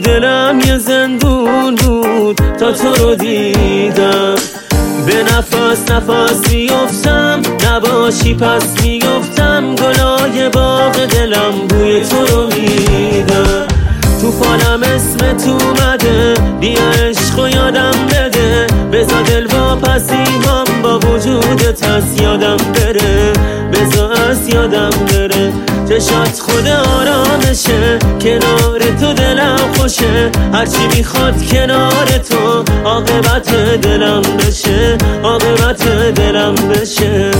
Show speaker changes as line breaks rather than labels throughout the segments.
دلم یه زندون بود تا تو رو دیدم. به نفس میافتم، نباشی پس میافتم. گلای باغ دلم بوی تو رو میدم. تو فالم اسمت اومده، بیا عشقو یادم بده. بذار دل واپسیمم با وجودت از یادم بره. بذار از یادم بره. چشات خود آرامشه، کنار تو دلم خوشه. هرچی میخواد کنار تو عاقبت دلم بشه، عاقبت دلم بشه.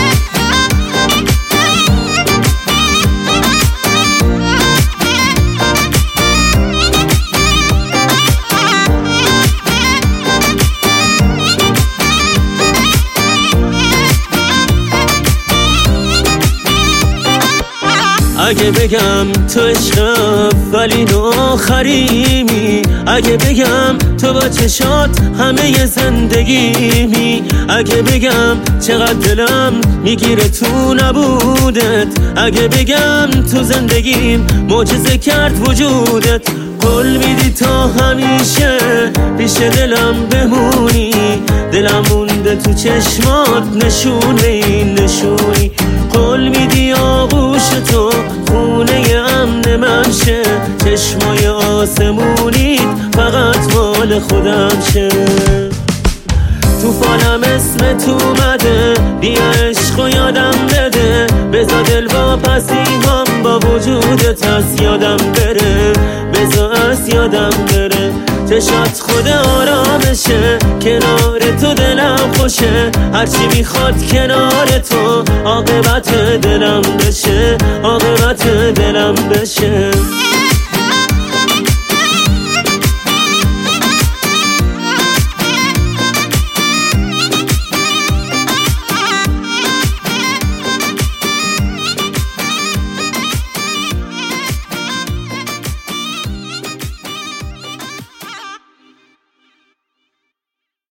اگه بگم تو عشق اولین و آخریمی، اگه بگم تو با چشات همه زندگیمی، اگه بگم چقدر دلم میگیره تو نبودت، اگه بگم تو زندگیم معجزه کرد وجودت. قول میدی تا همیشه پیش دلم بمونی. دلم مونده تو چشمات نشونه این نشونی. قول میدی آغوش تو خونه امن من شه. چشمای آسمونیت فقط مال خودم شه. تو فالم اسمت اومده، بیا عشقو یادم بده. بذار دل واپسیمم با وجودت از یادم بره. بذار از یادم بره. چشات خود آرامشه، کنار تو دلم خوشه. هرچی میخواد کنار تو عاقبت دلم بشه، عاقبت دلم بشه.